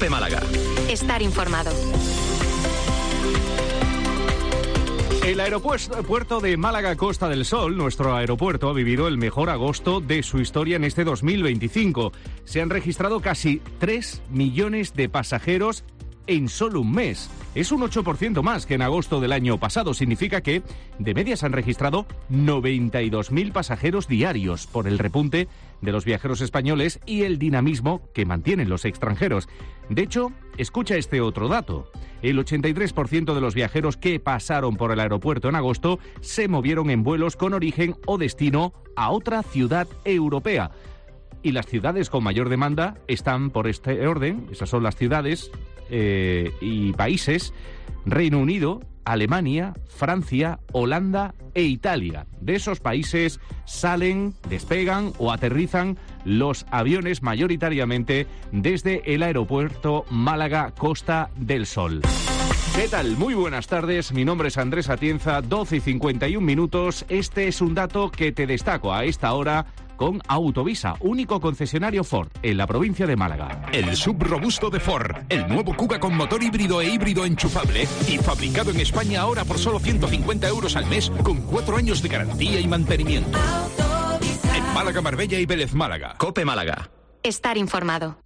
COPE Málaga. Estar informado. El aeropuerto de Málaga Costa del Sol, nuestro aeropuerto, ha vivido el mejor agosto de su historia en este 2025. Se han registrado casi 3 millones de pasajeros en solo un mes. Es un 8% más que en agosto del año pasado. Significa que de media se han registrado 92.000 pasajeros diarios por el repunte de los viajeros españoles y el dinamismo que mantienen los extranjeros. De hecho, escucha este otro dato. El 83% de los viajeros que pasaron por el aeropuerto en agosto se movieron en vuelos con origen o destino a otra ciudad europea. Y las ciudades con mayor demanda están por este orden. Esas son las ciudades y países: Reino Unido, Alemania, Francia, Holanda e Italia. De esos países salen, despegan o aterrizan los aviones mayoritariamente desde el aeropuerto Málaga Costa del Sol. ¿Qué tal? Muy buenas tardes, mi nombre es Andrés Atienza, 12:51. Este es un dato que te destaco a esta hora con Autovisa, único concesionario Ford en la provincia de Málaga. El SUV robusto de Ford, el nuevo Kuga con motor híbrido e híbrido enchufable y fabricado en España ahora por solo 150 euros al mes con 4 años de garantía y mantenimiento. Autovisa. En Málaga, Marbella y Vélez Málaga. COPE Málaga. Estar informado.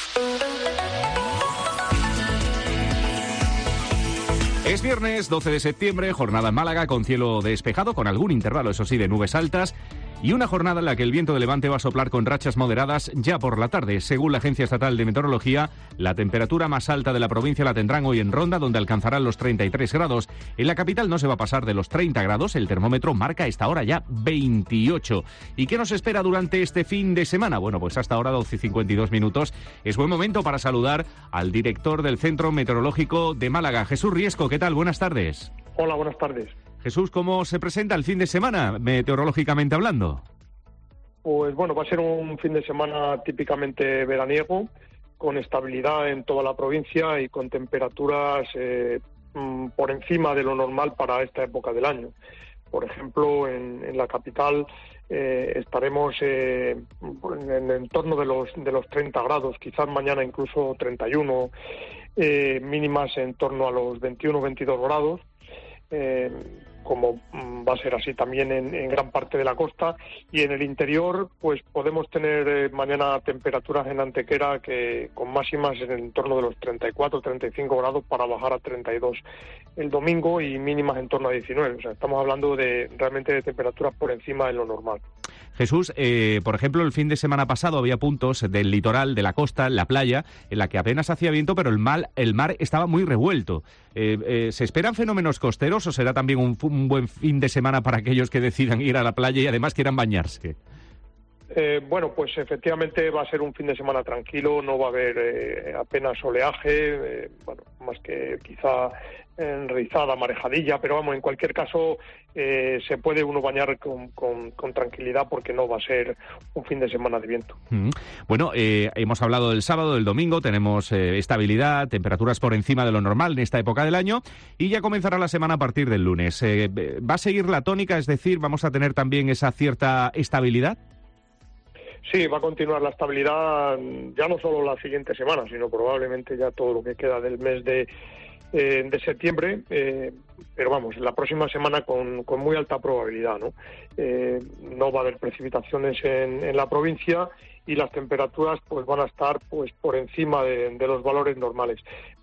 Es viernes 12 de septiembre, jornada en Málaga con cielo despejado, con algún intervalo, eso sí, de nubes altas, y una jornada en la que el viento de levante va a soplar con rachas moderadas ya por la tarde. Según la Agencia Estatal de Meteorología, la temperatura más alta de la provincia la tendrán hoy en Ronda, donde alcanzarán los 33 grados. En la capital no se va a pasar de los 30 grados, el termómetro marca a esta hora ya 28. ¿Y qué nos espera durante este fin de semana? Bueno, pues hasta ahora 12:52. Es buen momento para saludar al director del Centro Meteorológico de Málaga, Jesús Riesco. ¿Qué tal? Buenas tardes. Hola, buenas tardes. Jesús, ¿cómo se presenta el fin de semana, meteorológicamente hablando? Pues bueno, va a ser un fin de semana típicamente veraniego, con estabilidad en toda la provincia y con temperaturas por encima de lo normal para esta época del año. Por ejemplo, en la capital estaremos en torno de los 30 grados, quizás mañana incluso 31, mínimas en torno a los 21-22 grados. Como va a ser así también en gran parte de la costa, y en el interior pues podemos tener mañana temperaturas en Antequera que con máximas en el entorno de los 34-35 grados para bajar a 32 el domingo y mínimas en torno a 19. O sea, estamos hablando realmente de temperaturas por encima de lo normal. Jesús, por ejemplo, el fin de semana pasado había puntos del litoral, de la costa, en la playa, en la que apenas hacía viento, pero el mar estaba muy revuelto. ¿Se esperan fenómenos costeros o será también un buen fin de semana para aquellos que decidan ir a la playa y además quieran bañarse? Bueno, pues efectivamente va a ser un fin de semana tranquilo, no va a haber apenas oleaje, más que quizá rizada, marejadilla, pero vamos, en cualquier caso se puede uno bañar con tranquilidad porque no va a ser un fin de semana de viento. Bueno, hemos hablado del sábado, del domingo, tenemos estabilidad, temperaturas por encima de lo normal en esta época del año y ya comenzará la semana a partir del lunes. ¿Va a seguir la tónica? Es decir, ¿vamos a tener también esa cierta estabilidad? Sí, va a continuar la estabilidad ya no solo la siguiente semana, sino probablemente ya todo lo que queda del mes de septiembre, pero vamos, la próxima semana con muy alta probabilidad, ¿no? No va a haber precipitaciones en la provincia y las temperaturas pues van a estar pues por encima de los valores normales,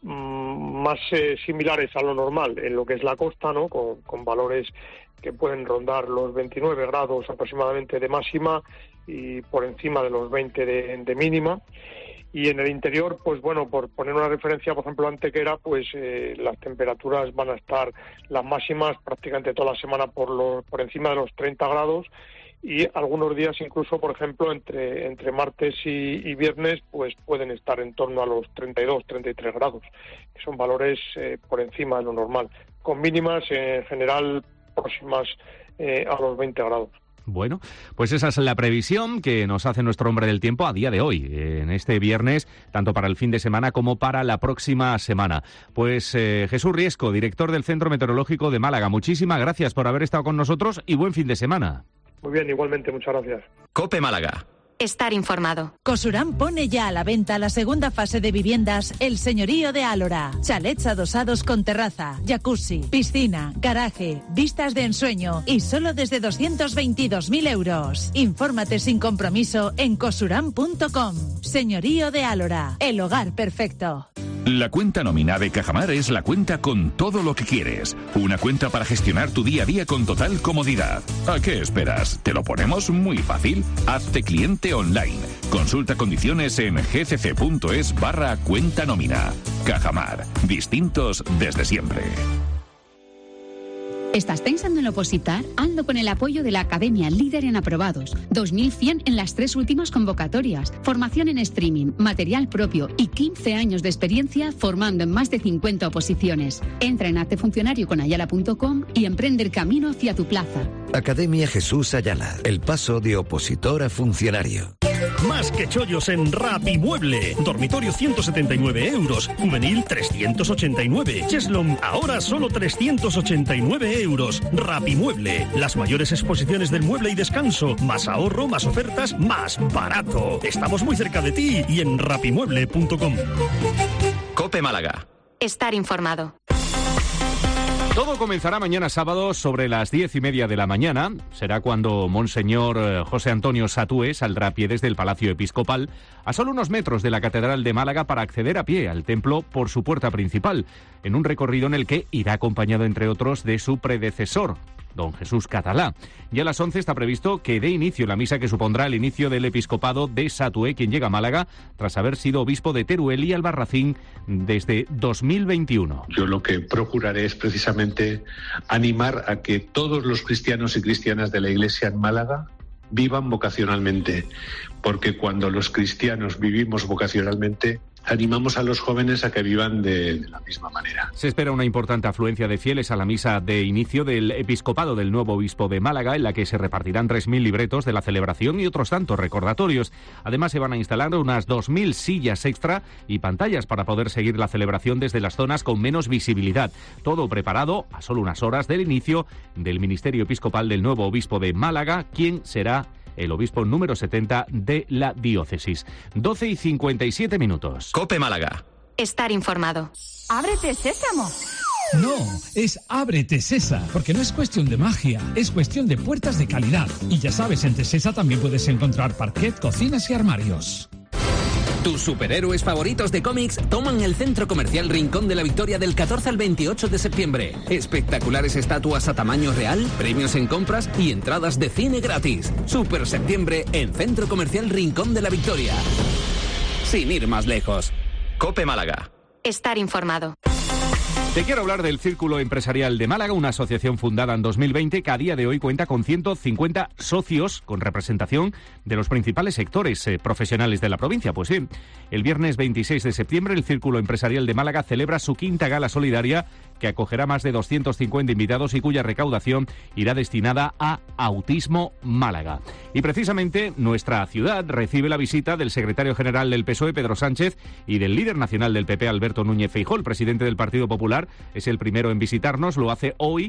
más similares a lo normal en lo que es la costa, ¿no? Con valores que pueden rondar los 29 grados aproximadamente de máxima y por encima de los 20 de mínima. Y en el interior, pues bueno, por poner una referencia, por ejemplo, Antequera, pues las temperaturas van a estar las máximas prácticamente toda la semana por encima de los 30 grados y algunos días incluso, por ejemplo, entre martes y viernes, pues pueden estar en torno a los 32, 33 grados, que son valores por encima de lo normal, con mínimas en general próximas a los 20 grados. Bueno, pues esa es la previsión que nos hace nuestro hombre del tiempo a día de hoy, en este viernes, tanto para el fin de semana como para la próxima semana. Pues Jesús Riesco, director del Centro Meteorológico de Málaga, muchísimas gracias por haber estado con nosotros y buen fin de semana. Muy bien, igualmente, muchas gracias. COPE Málaga. Estar informado. Cosurán pone ya a la venta la segunda fase de viviendas El Señorío de Álora. Chalets adosados con terraza, jacuzzi, piscina, garaje, vistas de ensueño y solo desde 222.000 euros. Infórmate sin compromiso en cosurán.com. Señorío de Álora, el hogar perfecto. La cuenta nómina de Cajamar es la cuenta con todo lo que quieres. Una cuenta para gestionar tu día a día con total comodidad. ¿A qué esperas? ¿Te lo ponemos muy fácil? Hazte cliente online. Consulta condiciones en gcc.es/cuenta nómina. Cajamar. Distintos desde siempre. ¿Estás pensando en opositar? Hazlo con el apoyo de la Academia Líder en Aprobados. 2.100 en las 3 últimas convocatorias. Formación en streaming, material propio y 15 años de experiencia formando en más de 50 oposiciones. Entra en haztefuncionarioconayala.com y emprende el camino hacia tu plaza. Academia Jesús Ayala. El paso de opositor a funcionario. Más que chollos en Rapimueble. Dormitorio 179 euros. Juvenil 389. Cheslom ahora solo 389 euros. Rapimueble. Las mayores exposiciones del mueble y descanso. Más ahorro, más ofertas, más barato. Estamos muy cerca de ti y en rapimueble.com. COPE Málaga. Estar informado. Todo comenzará mañana sábado sobre las 10:30 de la mañana. Será cuando Monseñor José Antonio Satué saldrá a pie desde el Palacio Episcopal a solo unos metros de la Catedral de Málaga para acceder a pie al templo por su puerta principal, en un recorrido en el que irá acompañado, entre otros, de su predecesor, don Jesús Catalá. Y a las 11 está previsto que dé inicio la misa que supondrá el inicio del episcopado de Satué, quien llega a Málaga tras haber sido obispo de Teruel y Albarracín desde 2021. Yo lo que procuraré es precisamente animar a que todos los cristianos y cristianas de la Iglesia en Málaga vivan vocacionalmente, porque cuando los cristianos vivimos vocacionalmente, animamos a los jóvenes a que vivan de la misma manera. Se espera una importante afluencia de fieles a la misa de inicio del episcopado del nuevo obispo de Málaga, en la que se repartirán 3.000 libretos de la celebración y otros tantos recordatorios. Además, se van a instalar unas 2.000 sillas extra y pantallas para poder seguir la celebración desde las zonas con menos visibilidad. Todo preparado a solo unas horas del inicio del ministerio episcopal del nuevo obispo de Málaga, quien será el obispo número 70 de la diócesis. 12:57. COPE Málaga. Estar informado. ¡Ábrete, Sésamo! No, es Ábrete Sesa, porque no es cuestión de magia, es cuestión de puertas de calidad. Y ya sabes, en Tesesa también puedes encontrar parquet, cocinas y armarios. Tus superhéroes favoritos de cómics toman el Centro Comercial Rincón de la Victoria del 14 al 28 de septiembre. Espectaculares estatuas a tamaño real, premios en compras y entradas de cine gratis. Super septiembre en Centro Comercial Rincón de la Victoria. Sin ir más lejos. COPE Málaga. Estar informado. Te quiero hablar del Círculo Empresarial de Málaga, una asociación fundada en 2020 que a día de hoy cuenta con 150 socios con representación de los principales sectores profesionales de la provincia. Pues sí, el viernes 26 de septiembre el Círculo Empresarial de Málaga celebra su 5ª gala solidaria, que acogerá más de 250 invitados y cuya recaudación irá destinada a Autismo Málaga. Y precisamente nuestra ciudad recibe la visita del secretario general del PSOE, Pedro Sánchez, y del líder nacional del PP, Alberto Núñez Feijóo. El presidente del Partido Popular es el primero en visitarnos. Lo hace hoy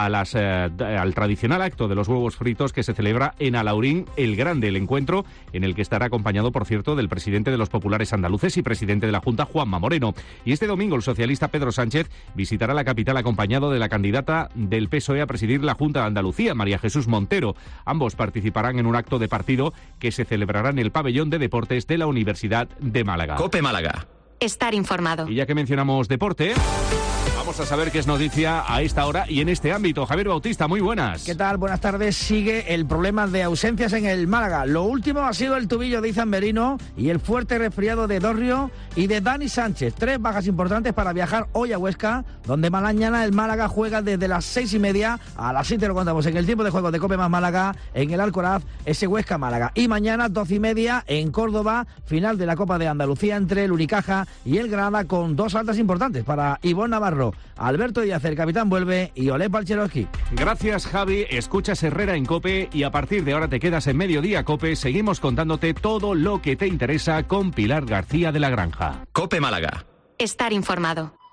al tradicional acto de los huevos fritos que se celebra en Alaurín el Grande, el encuentro en el que estará acompañado, por cierto, del presidente de los populares andaluces y presidente de la Junta, Juanma Moreno. Y este domingo el socialista Pedro Sánchez visitará la capital acompañado de la candidata del PSOE a presidir la Junta de Andalucía, María Jesús Montero. Ambos participarán en un acto de partido que se celebrará en el pabellón de deportes de la Universidad de Málaga. COPE Málaga. Estar informado. Y ya que mencionamos deporte, vamos a saber qué es noticia a esta hora y en este ámbito. Javier Bautista, muy buenas. ¿Qué tal? Buenas tardes. Sigue el problema de ausencias en el Málaga. Lo último ha sido el tubillo de Izan Merino y el fuerte resfriado de Dorrio y de Dani Sánchez. 3 bajas importantes para viajar hoy a Huesca, donde mañana el Málaga juega desde las 6:30 a las 7, lo contamos en el tiempo de juego de COPE más Málaga, en el Alcoraz, ese Huesca-Málaga. Y mañana 12:30 en Córdoba, final de la Copa de Andalucía entre el Unicaja y el Granada, con 2 altas importantes para Ivonne Navarro. Alberto Díaz, el capitán, vuelve, y Olé Palcherovski. Gracias, Javi. Escuchas Herrera en COPE y a partir de ahora te quedas en Mediodía COPE. Seguimos contándote todo lo que te interesa con Pilar García de la Granja. COPE Málaga. Estar informado.